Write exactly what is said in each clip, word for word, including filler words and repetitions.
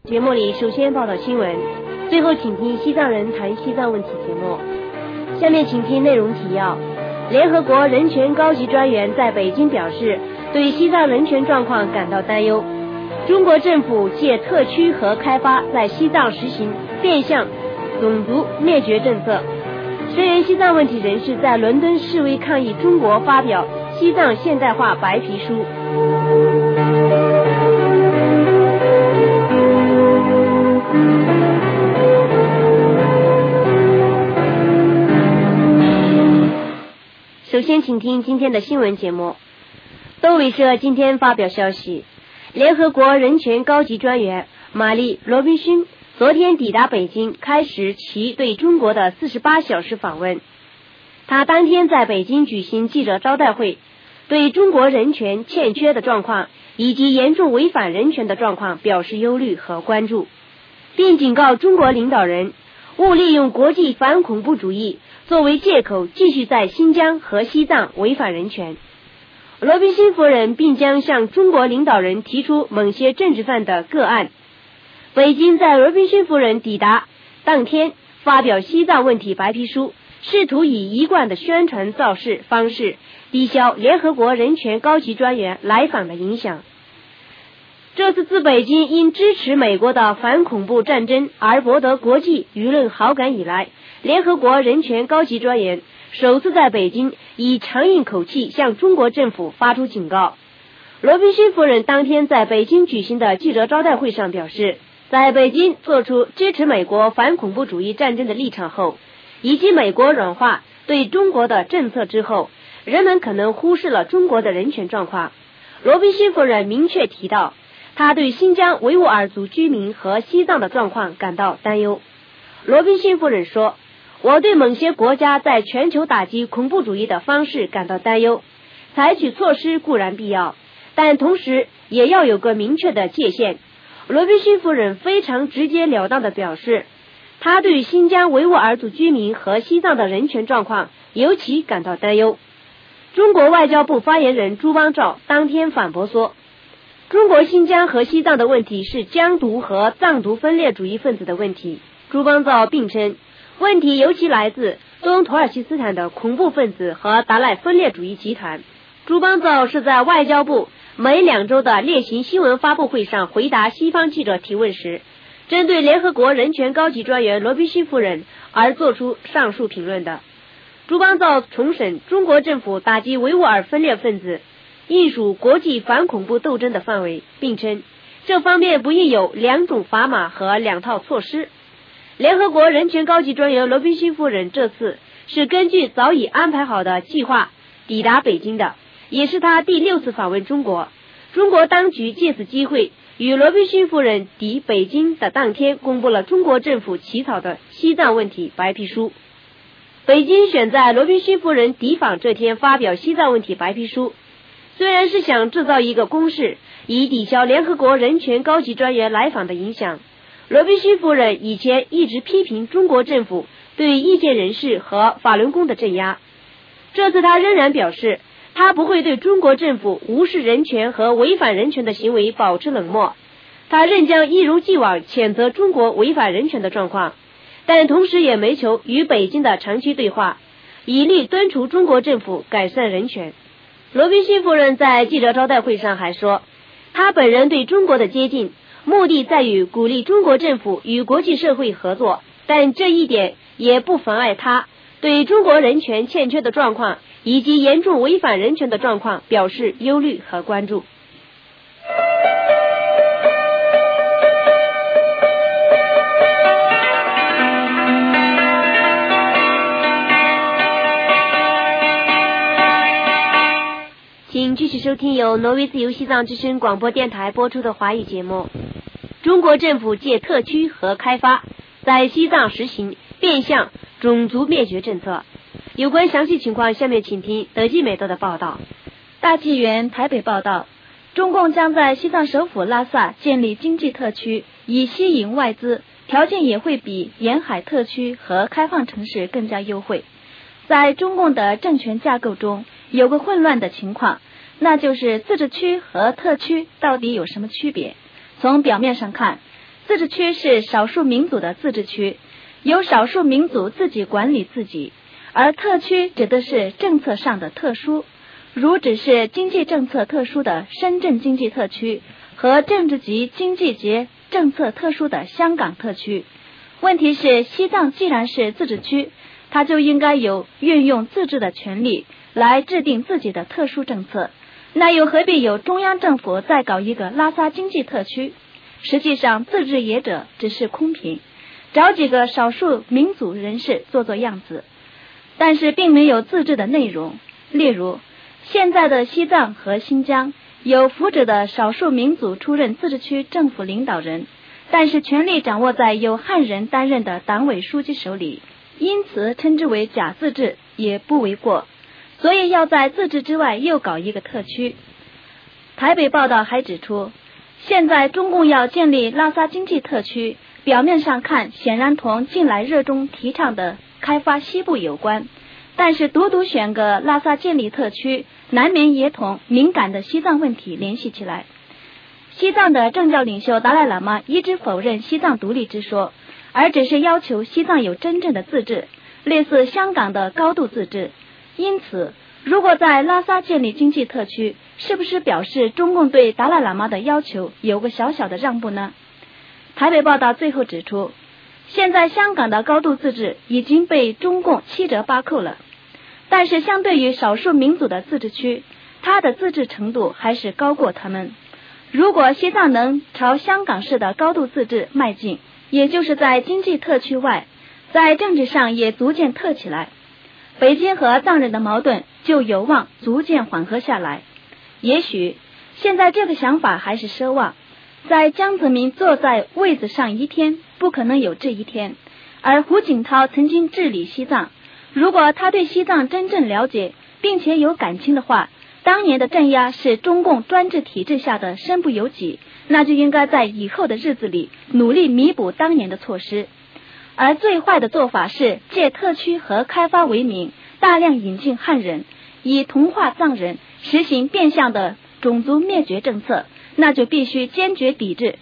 节目里首先报道新闻，最后请听西藏人谈西藏问题节目。下面请听内容提要。联合国人权高级专员在北京表示，对西藏人权状况感到担忧。中国政府借特区和开发在西藏实行变相种族灭绝政策。声援西藏问题人士在伦敦示威抗议中国发表西藏现代化白皮书。首先请听今天的新闻节目。东伟社今天发表消息，联合国人权高级专员玛丽·罗宾逊昨天抵达北京，开始其对中国的四十八小时访问。他当天在北京举行记者招待会，对中国人权欠缺的状况以及严重违反人权的状况表示忧虑和关注，并警告中国领导人勿利用国际反恐怖主义作为借口继续在新疆和西藏违反人权。罗宾逊夫人并将向中国领导人提出某些政治犯的个案。北京在罗宾逊夫人抵达当天发表西藏问题白皮书，试图以一贯的宣传造势方式抵消联合国人权高级专员来访的影响。这次自北京因支持美国的反恐怖战争而博得国际舆论好感以来，联合国人权高级专员首次在北京以强硬口气向中国政府发出警告。罗宾逊夫人当天在北京举行的记者招待会上表示，在北京做出支持美国反恐怖主义战争的立场后，以及美国软化对中国的政策之后，人们可能忽视了中国的人权状况。罗宾逊夫人明确提到，他对新疆维吾尔族居民和西藏的状况感到担忧。罗宾逊夫人说，我对某些国家在全球打击恐怖主义的方式感到担忧，采取措施固然必要，但同时也要有个明确的界限。罗宾逊夫人非常直截了当地表示，他对新疆维吾尔族居民和西藏的人权状况尤其感到担忧。中国外交部发言人朱邦照当天反驳说，中国新疆和西藏的问题是疆独和藏独分裂主义分子的问题。朱邦照并称，问题尤其来自东土耳其斯坦的恐怖分子和达赖分裂主义集团。朱邦照是在外交部每两周的例行新闻发布会上回答西方记者提问时，针对联合国人权高级专员罗宾逊夫人而做出上述评论的。朱邦照重申，中国政府打击维吾尔分裂分子应属国际反恐怖斗争的范围，并称这方面不应有两种砝码和两套措施。联合国人权高级专员罗宾逊夫人这次是根据早已安排好的计划抵达北京的，也是他第六次访问中国。中国当局借此机会与罗宾逊夫人抵北京的当天公布了中国政府起草的西藏问题白皮书。北京选在罗宾逊夫人抵访这天发表西藏问题白皮书，虽然是想制造一个公示，以抵消联合国人权高级专员来访的影响。罗宾逊夫人以前一直批评中国政府对意见人士和法轮功的镇压，这次他仍然表示，他不会对中国政府无视人权和违反人权的行为保持冷漠，他仍将一如既往谴责中国违反人权的状况，但同时也谋求与北京的长期对话，以力敦促中国政府改善人权。罗宾逊夫人在记者招待会上还说，他本人对中国的接近目的在于鼓励中国政府与国际社会合作，但这一点也不妨碍他对中国人权欠缺的状况以及严重违反人权的状况表示忧虑和关注。请继续收听由挪威自由西藏之声广播电台播出的华语节目。中国政府借特区和开发在西藏实行变相种族灭绝政策。有关详细情况，下面请听德基美德的报道。 大纪元台北报道，中共将在西藏首府拉萨建立经济特区，以吸引外资，条件也会比沿海特区和开放城市更加优惠。在中共的政权架构中，有个混乱的情况，那就是自治区和特区到底有什么区别？从表面上看， 自治区是少数民族的自治区，由少数民族自己管理自己，而特区指的是政策上的特殊，如只是经济政策特殊的深圳经济特区和政治及经济及政策特殊的香港特区。问题是，西藏既然是自治区，它就应该有运用自治的权利来制定自己的特殊政策，那又何必有中央政府再搞一个拉萨经济特区？实际上，自治也者只是空瓶，找几个少数民族人士做做样子，但是并没有自治的内容。例如，现在的西藏和新疆有福祉的少数民族出任自治区政府领导人，但是权力掌握在由汉人担任的党委书记手里，因此称之为假自治也不为过。所以要在自治之外又搞一个特区。台北报道还指出，现在中共要建立拉萨经济特区，表面上看显然同近来热衷提倡的开发西部有关，但是独独选个拉萨建立特区，难免也同敏感的西藏问题联系起来。西藏的政教领袖达赖喇嘛一直否认西藏独立之说，而只是要求西藏有真正的自治，类似香港的高度自治。因此，如果在拉萨建立经济特区，是不是表示中共对达赖喇嘛的要求有个小小的让步呢？台北报道最后指出，现在香港的高度自治已经被中共七折八扣了，但是相对于少数民族的自治区，它的自治程度还是高过他们。如果西藏能朝香港式的高度自治迈进，也就是在经济特区外，在政治上也逐渐特起来，北京和藏人的矛盾就有望逐渐缓和下来。也许现在这个想法还是奢望，在江泽民坐在位子上一天，不可能有这一天。而胡锦涛曾经治理西藏，如果他对西藏真正了解并且有感情的话，当年的镇压是中共专制体制下的身不由己，那就应该在以后的日子里努力弥补当年的错失。而最坏的做法是借特区和开发为名，大量引进汉人，以同化藏人，实行变相的种族灭绝政策，那就必须坚决抵制。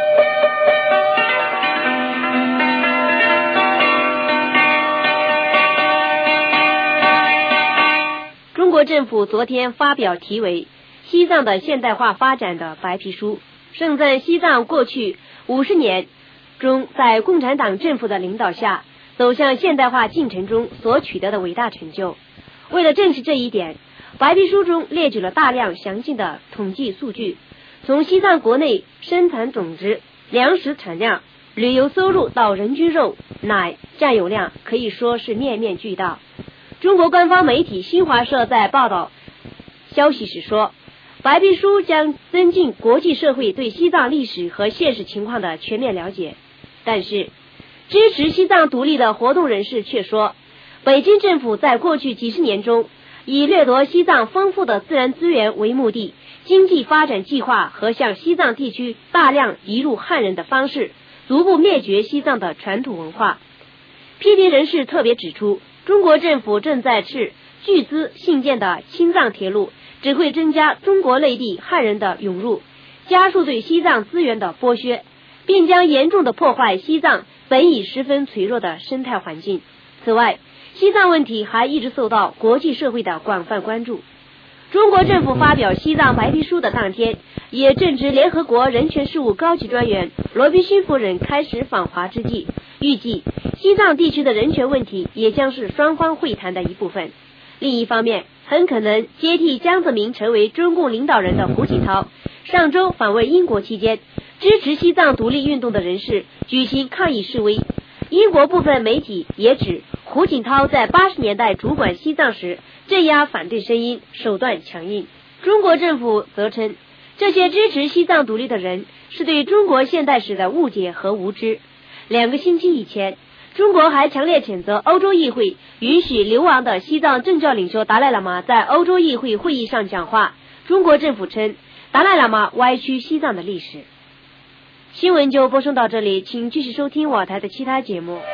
中国政府昨天发表题为《西藏的现代化发展》的白皮书，盛赞西藏过去五十年中在共产党政府的领导下走向现代化进程中所取得的伟大成就。为了证实这一点，白皮书中列举了大量详尽的统计数据，从西藏国内生产总值、粮食产量、旅游收入到人均肉、奶占有量，可以说是面面俱到。中国官方媒体新华社在报道消息时说，白皮书将增进国际社会对西藏历史和现实情况的全面了解。但是，支持西藏独立的活动人士却说，北京政府在过去几十年中，以掠夺西藏丰富的自然资源为目的，经济发展计划和向西藏地区大量移入汉人的方式，逐步灭绝西藏的传统文化。批评人士特别指出，中国政府正在斥巨资兴建的青藏铁路，只会增加中国内地汉人的涌入，加速对西藏资源的剥削，并将严重的破坏西藏本已十分脆弱的生态环境。此外，西藏问题还一直受到国际社会的广泛关注。中国政府发表西藏白皮书的当天，也正值联合国人权事务高级专员罗宾逊夫人开始访华之际，预计西藏地区的人权问题也将是双方会谈的一部分。另一方面，很可能接替江泽民成为中共领导人的胡锦涛，上周访问英国期间，支持西藏独立运动的人士举行抗议示威。英国部分媒体也指，胡锦涛在八十年代主管西藏时，镇压反对声音手段强硬。中国政府则称，这些支持西藏独立的人是对中国现代史的误解和无知。两个星期以前，中国还强烈谴责欧洲议会允许流亡的西藏政教领袖达赖喇嘛在欧洲议会会议上讲话。中国政府称，达赖喇嘛歪曲西藏的历史。新闻就播送到这里，请继续收听我台的其他节目。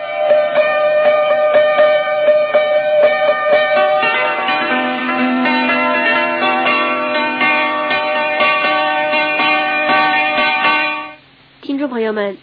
听众朋友们，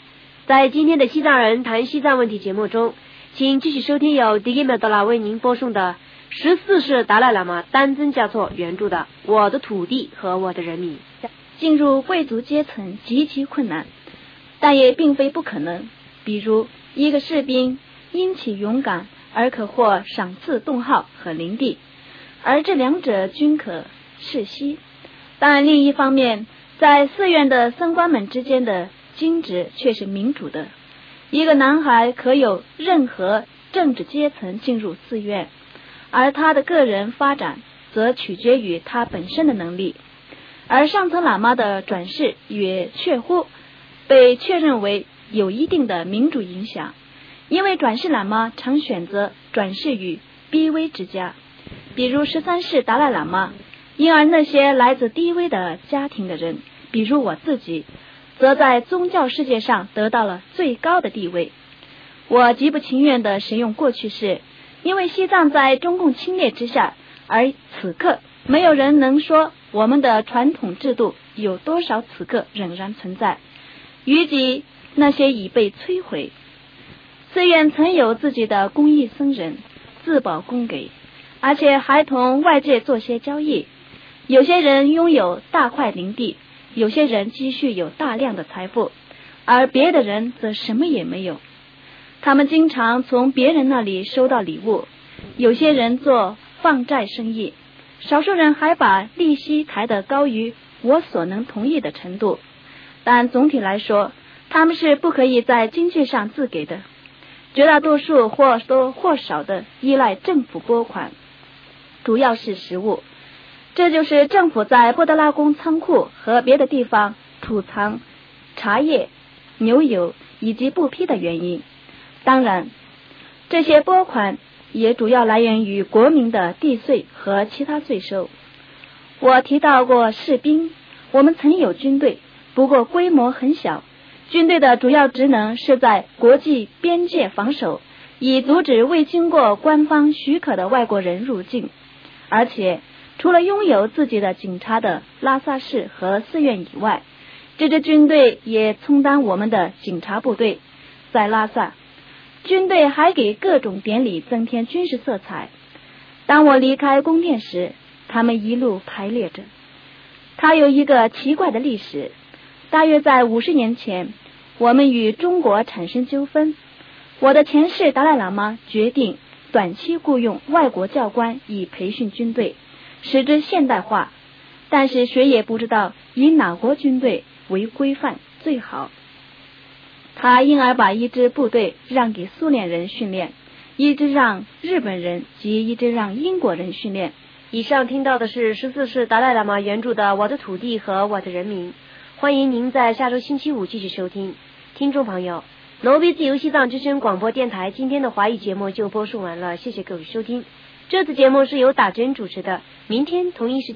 在今天的西藏人谈西藏问题节目中，请继续收听由迪吉麦多拉为您播送的十四世达赖喇嘛丹增嘉措原著的《我的土地和我的人民》。 进入贵族阶层极其困难，但也并非不可能。比如一个士兵因其勇敢而可获赏赐顿号和领地，而这两者均可世袭。但另一方面，在寺院的僧官们之间的经职却是民主的，一个男孩可有任何政治阶层进入寺院，而他的个人发展则取决于他本身的能力。而上层喇嘛的转世也确乎被确认为有一定的民主影响，因为转世喇嘛常选择转世于卑微之家，比如十三世达赖喇嘛。因而那些来自低微的家庭的人，比如我自己，则在宗教世界上得到了最高的地位。我极不情愿地使用过去式，因为西藏在中共侵略之下，而此刻没有人能说我们的传统制度有多少此刻仍然存在，余及那些已被摧毁。寺院曾有自己的公益僧人，自保供给，而且还同外界做些交易。有些人拥有大块林地，有些人积蓄有大量的财富，而别的人则什么也没有。他们经常从别人那里收到礼物，有些人做放债生意，少数人还把利息抬得高于我所能同意的程度。但总体来说，他们是不可以在经济上自给的，绝大多数或多或少的依赖政府拨款，主要是食物。这就是政府在布达拉宫仓库和别的地方储藏茶叶、牛油以及布匹的原因。当然，这些拨款也主要来源于国民的地税和其他税收。我提到过士兵，我们曾有军队，不过规模很小。军队的主要职能是在国际边界防守，以阻止未经过官方许可的外国人入境。而且除了拥有自己的警察的拉萨市和寺院以外，这支军队也充当我们的警察部队。在拉萨，军队还给各种典礼增添军事色彩。当我离开宫殿时，他们一路排列着。它有一个奇怪的历史，大约在五十年前，我们与中国产生纠纷。我的前世达赖喇嘛决定短期雇佣外国教官以培训军队，使之现代化，但是谁也不知道以哪国军队为规范最好。他因而把一支部队让给苏联人训练，一支让日本人及一支让英国人训练。 以上听到的是十四世达赖喇嘛原著的《我的土地和我的人民》，欢迎您在下周星期五继续收听。听众朋友，挪威自由西藏之声广播电台今天的华语节目就播送完了，谢谢各位收听。这次节目是由打针主持的，明天同一时间